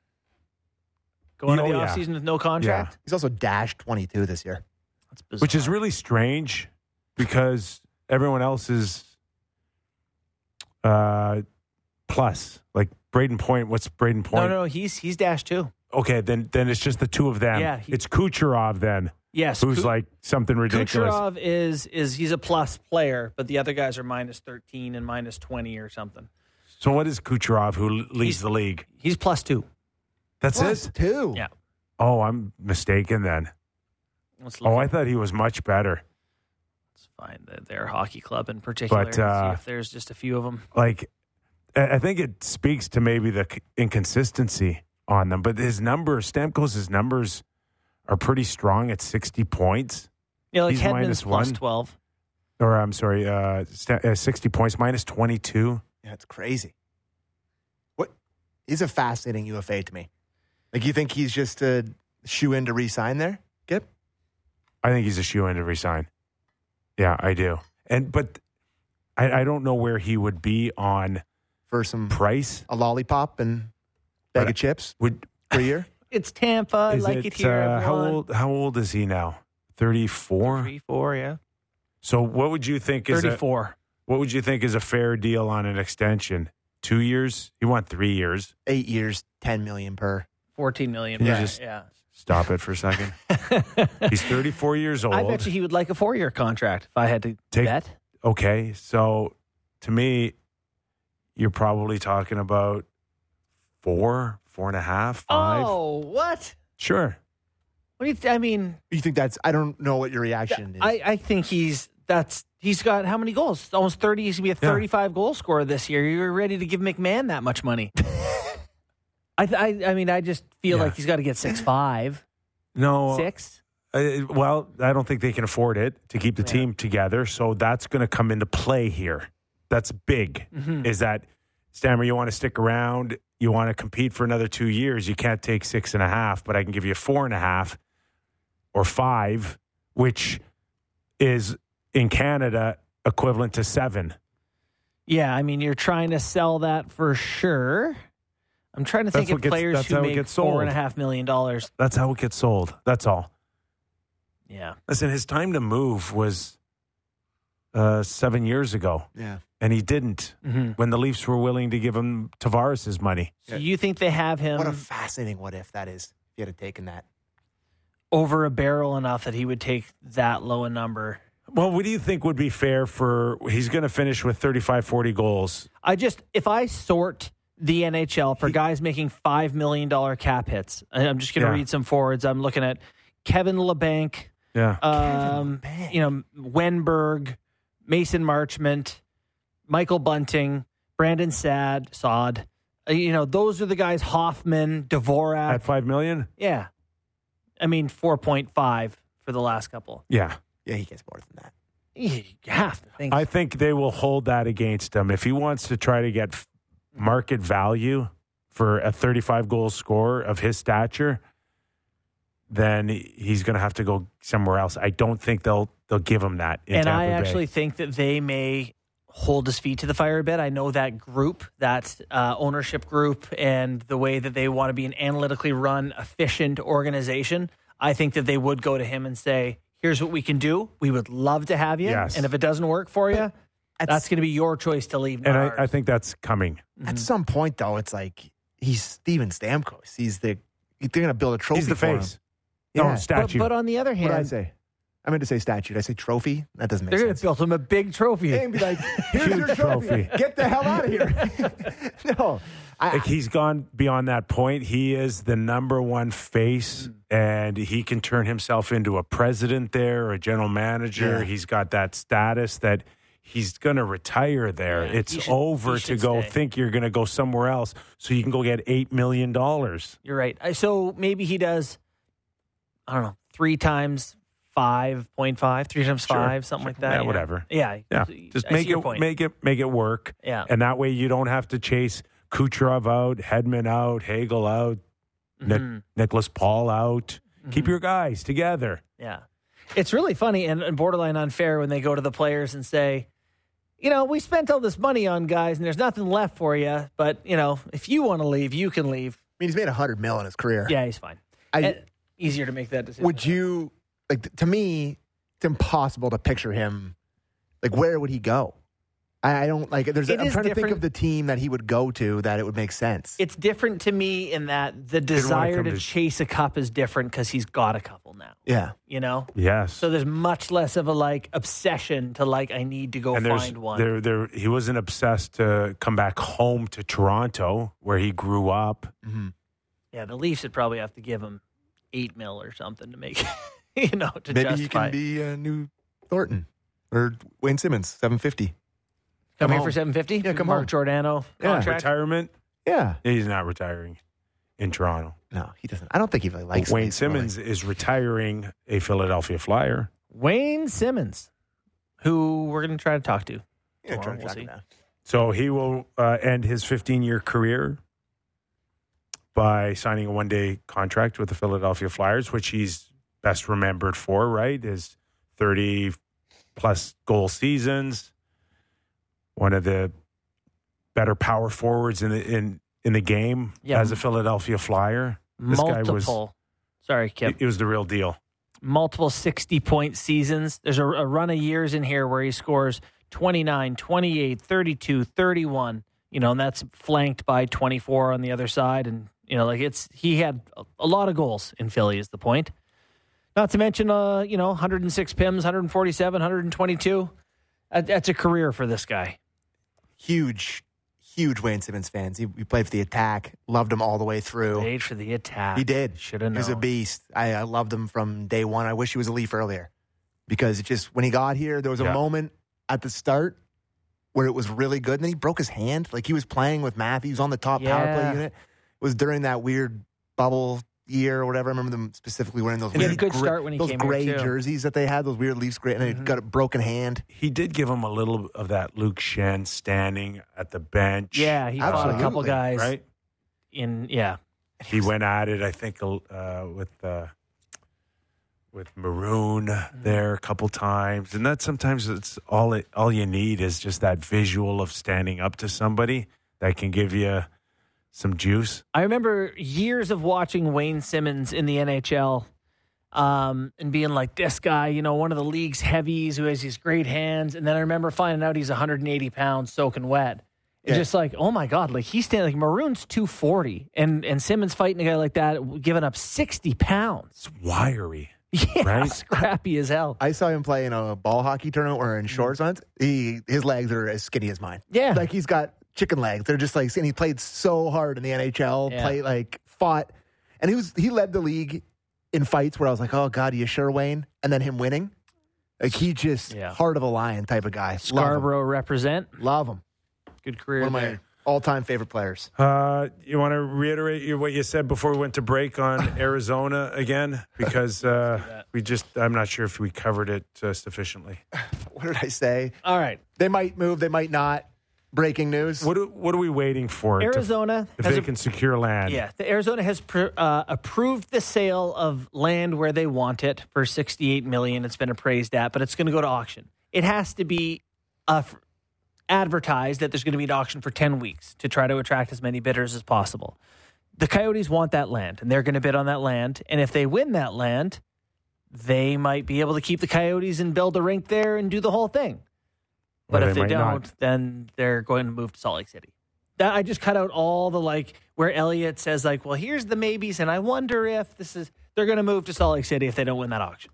Going Oh, to the yeah. offseason with no contract? He's also dashed twenty-two this year. That's bizarre. Which is really strange because everyone else is uh, plus? Like Braden Point, what's Braden Point? No, no, he's he's dash two. Okay, then then it's just the two of them. Yeah, he- it's Kucherov then. Yes, Who's Ku- like something ridiculous. Kucherov is is he's a plus player, but the other guys are minus thirteen and minus twenty or something. So what is Kucherov, who leads He's- the league? He's plus two. That's Plus it? two. Yeah. Oh, I'm mistaken then. Let's look Oh, I at- thought he was much better. let's find the, their hockey club in particular. But, and uh, see if there's just a few of them. Like, I I think it speaks to maybe the c- inconsistency on them. But his numbers, Stamkos' numbers are pretty strong at sixty points. Yeah, like he's Hedman's minus plus one. twelve. Or I'm sorry, uh, sta- uh, sixty points, minus twenty-two. Yeah, it's crazy. What? He's a fascinating U F A to me. Like, you think he's just a shoe in to re-sign there, Gip? I think he's a shoe-in to resign. Yeah, I do. And But I, I don't know where he would be on For some price. a lollipop and bag But- of chips Would for a year? It's Tampa. I is like it, it, here. uh, how everyone. old? How old is he now? thirty-four. Three, four, yeah. So what would you think is a, Thirty-four. what would you think is a fair deal on an extension? Two years? You want three years? Eight years, ten million per. Fourteen million. Can you yeah, just- yeah. Stop it for a second. He's thirty-four years old. I bet you he would like a four-year contract if I had to Take- bet. Okay, so to me, you're probably talking about four, four and a half, five. Oh, what? Sure. What do you? Th- I mean, You think that's? I don't know what your reaction is. I, I think he's that's he's got how many goals? Almost thirty. He's gonna be a Yeah. thirty-five goal scorer this year. You're ready to give McMahon that much money? I, th- I I mean, I just feel Yeah. like he's got to get six five, No. six. Uh, well, I don't think they can afford it to keep the Yeah. team together. So that's going to come into play here. That's big. Mm-hmm. Is that, Stammer, you want to stick around, you want to compete for another two years, you can't take six and a half, but I can give you four and a half or five, which is in Canada equivalent to seven. Yeah, I mean, you're trying to sell that for sure. I'm trying to That's think what of gets- players that's who how it make gets four sold. and a half million dollars. That's how it gets sold. That's all. Yeah, Listen, his time to move was uh, seven years ago, yeah. and he didn't mm-hmm. when the Leafs were willing to give him Tavares' money. So you think they have him What a fascinating what if that is. If you had taken that. over a barrel enough that he would take that low a number? Well, what do you think would be fair for he's going to finish with thirty-five, forty goals? I just, if I sort the N H L for guys making five million dollars cap hits, and I'm just going to Yeah. read some forwards. I'm looking at Kevin LeBanc, Yeah. um, LeBanc. you know, Wenberg, Mason Marchment, Michael Bunting, Brandon Sad, Sod. Uh, You know, those are the guys, Hoffman, Dvorak. At five million? Yeah. I mean, four point five for the last couple. Yeah. Yeah, he gets more than that. You have to think. I think they will hold that against him. If he wants to try to get f- market value for a thirty-five goal scorer of his stature, then he's going to have to go somewhere else. I don't think they'll they'll give him that in and Tampa I Bay. actually think that they may hold his feet to the fire a bit. I know that group, that uh, ownership group, and the way that they want to be an analytically run, efficient organization. I think that they would go to him and say, here's what we can do. We would love to have you. Yes. And if it doesn't work for you, that's going to be your choice to leave. and not I, ours. I think that's coming. At some point, though, it's like he's Steven Stamkos. He's the. They're going to build a trophy He's the for him. face. Yeah. No, but, statue. but on the other What did I hand, say? I meant to say statue. Did I say trophy? That doesn't make they're going to sense. build him a big trophy. And be like, here's Huge your trophy. trophy. Get the hell out of here. no. I, Like he's gone beyond that point. He is the number one face, and he can turn himself into a president there or a general manager. Yeah. He's got that status that he's going to retire there. Yeah, he it's should- over he to should go stay. think you're going to go somewhere else so you can go get eight million dollars. You're right. I- So maybe he does, I don't know, three times five point five, three times Sure. five, something like that. Yeah, whatever. Yeah. Yeah, I just see make your it point. make it make it work. Yeah. And that way you don't have to chase Kucherov out, Hedman out, Hagel out, Nick, Mhm. Nicholas Paul out. Keep Mhm. your guys together. Yeah. It's really funny and, and borderline unfair when they go to the players and say, you know, we spent all this money on guys and there's nothing left for you. But, you know, if you want to leave, you can leave. mean, he's made a hundred mil in his career. Yeah, he's fine. I, And easier to make that decision. would you like? To me, it's impossible to picture him. Like, where would he go? I, I don't like. There's. It I'm is trying to think different. of the team that he would go to that it would make sense. It's different to me in that the wanna desire come to to- chase a cup is different because he's got a couple now. Yeah. You know? Yes. So there's much less of a like obsession to like, I need to go and there's find one. there there he wasn't obsessed to come back home to Toronto where he grew up. Mm-hmm. Yeah, the Leafs would probably have to give him eight mil or something to make, you know, to Maybe justify. he can be a new Thornton or Wayne Simmons, seven fifty. Come come here home. for seven fifty. Yeah, come Mark home. Giordano Yeah. contract. Retirement? Yeah. He's not retiring in Toronto. No, he doesn't. I don't think he really likes Wayne these, really. Simmons is retiring a Philadelphia Flyer. Wayne Simmons, who we're going to try to talk to. Yeah, tomorrow. try to We'll track see. him down. So he will uh, end his fifteen-year career by signing a one-day contract with the Philadelphia Flyers, which he's best remembered for, right? His thirty-plus goal seasons, one of the better power forwards in the, in, in the game Yeah. as a Philadelphia Flyer. This guy Multiple. was, Sorry, Kip. it was the real deal. Multiple sixty-point seasons. There's a, a run of years in here where he scores twenty-nine, twenty-eight, thirty-two, thirty-one, you know, and that's flanked by twenty-four on the other side. And, you know, like it's, he had a, a lot of goals in Philly is the point. Not to mention, uh, you know, one hundred six P I Ms, one forty-seven, one twenty-two. That, that's a career for this guy. Huge, huge Wayne Simmons fans. He, he played for the Attack. Loved him all the way through. Paid for the attack. He did. Should have He known. was a beast. I, I loved him from day one. I wish he was a Leaf earlier because it just when he got here, there was a Yeah. moment at the start where it was really good, and then he broke his hand. Like he was playing with Matthews on the top power play Yeah. unit. It was during that weird bubble year or whatever. I remember them specifically wearing those He had a weird good gray- start when he those came here, gray too. jerseys that they had, those weird Leafs gray, and Mhm. he got a broken hand. He did give him a little of that Luke Shen standing at the bench. Yeah, he fought a couple Absolutely. guys Right? in, yeah. He went at it, I think, uh, with uh, with Maroon there a couple times, and that sometimes it's all it, all you need is just that visual of standing up to somebody that can give you some juice. I remember years of watching Wayne Simmons in the N H L um, and being like, this guy, you know, one of the league's heavies who has these great hands. And then I remember finding out he's one hundred eighty pounds soaking wet. It's Yeah. just like, oh my God, like he's standing, like Maroon's two forty and, and Simmons fighting a guy like that, giving up sixty pounds. It's wiry. Yeah, Right? scrappy as hell. I saw him play in a ball hockey tournament wearing shorts on. He his legs are as skinny as mine. Yeah. like he's got chicken legs. They're just like, and he played so hard in the N H L. Yeah. Played like fought, and he was he led the league in fights where I was like, oh God, are you sure, Wayne? And then him winning, like he just Yeah. heart of a lion type of guy. Scarborough represent. love him. Love him. Good career One of my there. all time favorite players. Uh, you want to reiterate your- what you said before we went to break on Arizona again? Because uh, we just, I'm not sure if we covered it uh, sufficiently. What did I say? All right. They might move. They might not. Breaking news. What, do- what are we waiting for? to- Arizona If has they a- can secure land. Yeah, the Arizona has pr- uh, approved the sale of land where they want it for sixty-eight million dollars. It's been appraised at, but it's going to go to auction. It has to be uh, f- advertised that there's going to be an auction for ten weeks to try to attract as many bidders as possible. The Coyotes want that land, and they're going to bid on that land. And if they win that land, they might be able to keep the Coyotes and build a rink there and do the whole thing. But Or if they they might not. don't, then they're going to move to Salt Lake City. That I just cut out all the like where Elliott says like, well, here's the maybes, and I wonder if this is they're going to move to Salt Lake City if they don't win that auction.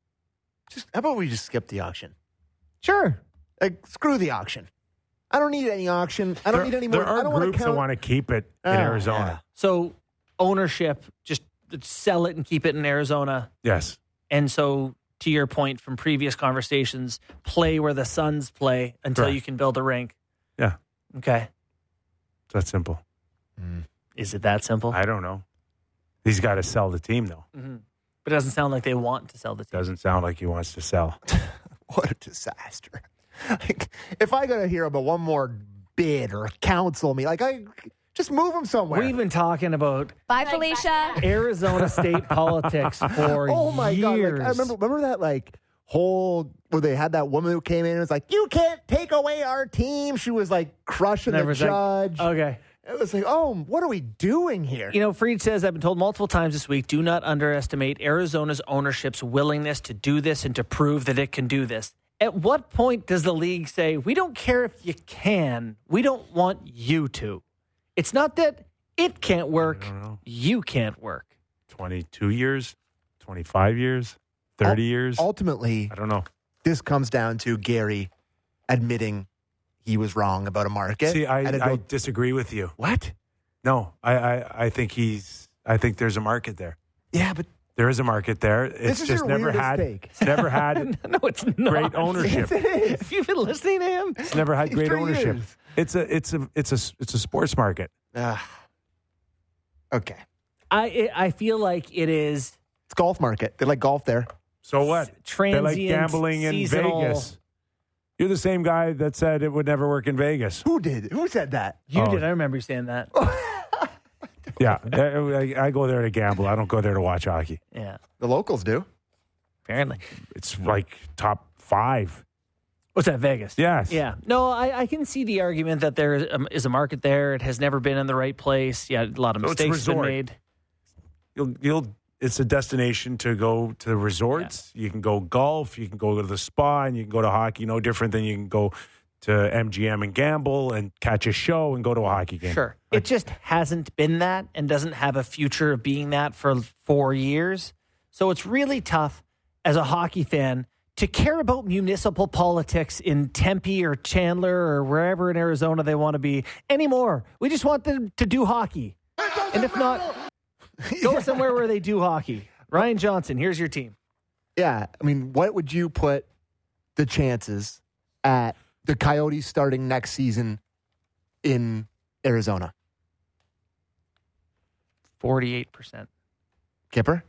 Just how about we just skip the auction? Sure. Like screw the auction. I don't need any auction. I don't There, need any more. there I are don't wanna groups that count- want to keep it in Oh, Arizona. So ownership, just sell it and keep it in Arizona. Yes. And so, to your point from previous conversations, play where the Suns play until Correct. you can build a rink. Yeah. Okay. It's that simple. Is it that simple? I don't know. He's got to sell the team, though. Mm-hmm. But it doesn't sound like they want to sell the team. Doesn't sound like he wants to sell. What a disaster. Like, if I got to hear about one more bid or counsel me, like I just move him somewhere. We've been talking about Bye, Felicia. Arizona state politics for oh my years. god! Like, I remember remember that like whole where they had that woman who came in and was like, "You can't take away our team." She was like crushing Never the was like- judge. Okay. It was like, oh, what are we doing here? You know, Freed says, I've been told multiple times this week, do not underestimate Arizona's ownership's willingness to do this and to prove that it can do this. At what point does the league say, we don't care if you can, we don't want you to? It's not that it can't work, you can't work. twenty-two years, twenty-five years, thirty U- years. Ultimately, I don't know. this comes down to Gary admitting he was wrong about a market. See, I, And it I go- disagree with you. what? No, I, I, I think he's. I think there's a market there. Yeah, but There is a market there. It's This is just your never weirdest had. take. It's never had No, it's not. great ownership. yes, it is. Have you been listening to him? It's never had great For ownership. years. It's a. It's a. It's a. It's a sports market. Ah. okay. I I feel like it is It's golf market. They like golf there. So what? They transient, like gambling in seasonal. Vegas. You're the same guy that said it would never work in Vegas. Who did? Who said that? You Oh. did. I remember you saying that. Yeah, I, I go there to gamble. I don't go there to watch hockey. Yeah, The locals do. apparently. It's like top five. What's that, Vegas? Yes. Yeah. No, I, I can see the argument that there is, um, is a market there. It has never been in the right place. Yeah, a lot of So it's a mistakes have been resort. made. You'll. You'll. It's a destination to go to the resorts. You can go golf. You can go to the spa, and you can go to hockey. No different than you can go to M G M and gamble and catch a show and go to a hockey game. Sure. It just hasn't been that and doesn't have a future of being that for four years. So it's really tough as a hockey fan to care about municipal politics in Tempe or Chandler or wherever in Arizona they want to be anymore. We just want them to do hockey. And if not, go somewhere where they do hockey. Ryan Johnson, here's your team. Yeah. I mean, what would you put the chances at the Coyotes starting next season in Arizona? forty-eight percent. Kipper?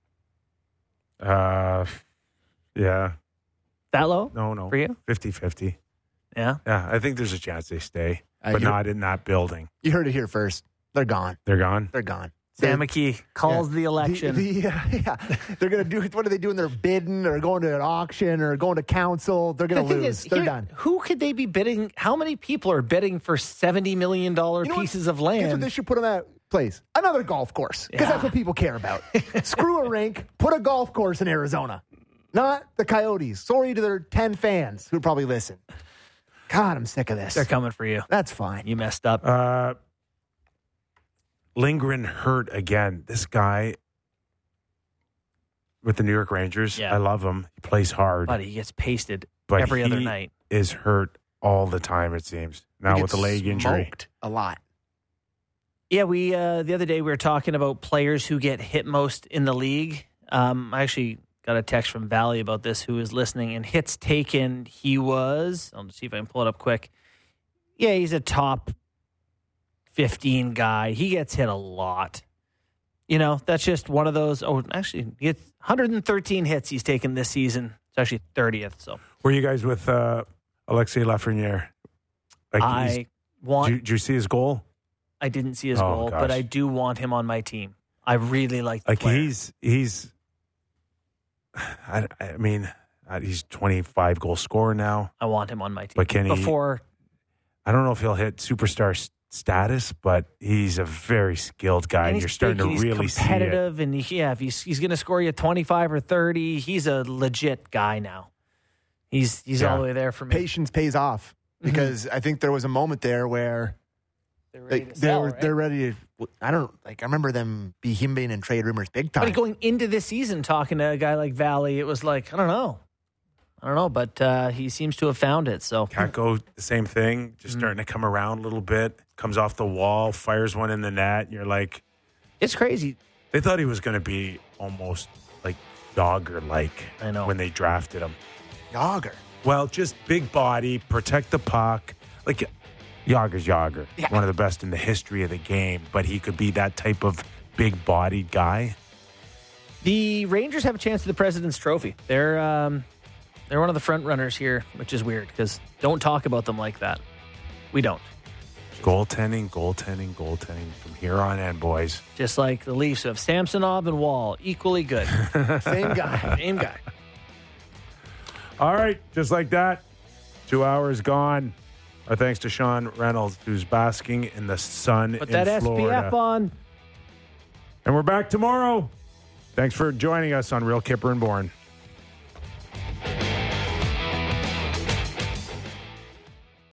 Uh, yeah. That low? No, no. For you? fifty-fifty. Yeah. Yeah, I think there's a chance they stay, Uh, but you- not in that building. You heard it here first. They're gone. They're gone. They're gone. Sam McKee calls Yeah. the election. The, the, uh, yeah, they're gonna do. What are they doing? They're bidding or going to an auction or going to council. They're gonna The thing lose. is, they're here- done. Who could they be bidding? How many people are bidding for seventy million dollars You know what? pieces of Guess what land? they should put on that place? Another golf course, because Yeah. that's what people care about. Screw a rink. Put a golf course in Arizona, not the Coyotes. Sorry to their ten fans who probably listen. God, I'm sick of this. They're coming for you. That's fine. You messed up. Uh, Lindgren hurt again. This guy with the New York Rangers, Yeah. I love him. He plays hard, But he gets pasted but every other he night. is hurt all the time, it seems. Now He with the gets leg injury. smoked a lot. Yeah, we uh, the other day we were talking about players who get hit most in the league. Um, I actually got a text from Valley about this, who is listening, and hits taken. He was. I'll just see if I can pull it up quick. Yeah, he's a top fifteen guy. He gets hit a lot. You know, that's just one of those. Oh, actually, he gets one hundred thirteen hits he's taken this season. It's actually thirtieth. So Were you guys with uh, Alexei Lafreniere? Like, he's- I want. did, you, did you see his goal? I didn't see his Oh, goal, but gosh. I do want him on my team. I really like the Like player. he's he's. I, I mean, uh, he's twenty-five goal scorer now. I want him on my team. But can he- Before I don't know if he'll hit superstar s- status, but he's a very skilled guy, and, he's you're starting big, to he's really see it. competitive, and he, yeah, if he's he's going to score you twenty-five or thirty, he's a legit guy now. He's he's Yeah. all the way there for me. Patience pays off because I think there was a moment there where They're ready they, to they sell, were right? they're ready to. I don't like. I remember them be him being in trade rumors big time. But going into this season, talking to a guy like Valley, it was like I don't know, I don't know, but uh, he seems to have found it. So Kako, the same thing, just Mm-hmm. starting to come around a little bit. Comes off the wall, fires one in the net. And you're like, it's crazy. they thought he was going to be almost like Dogger-like. I know. when they drafted him. Yager. Well, just big body, protect the puck. Like Yager's Yager, Yeah. one of the best in the history of the game. But he could be that type of big-bodied guy. The Rangers have a chance at the President's Trophy. They're um, they're one of the front runners here, which is weird because don't talk about them like that. We don't. Goaltending, goaltending, goaltending from here on in, boys. Just like the Leafs have Samsonov and Wall, equally good. Same guy. Same guy. All right, just like that, two hours gone. Our thanks to Sean Reynolds, who's basking in the sun Put in that Florida. S P F on. And we're back tomorrow. Thanks for joining us on Real Kipper and Bourne.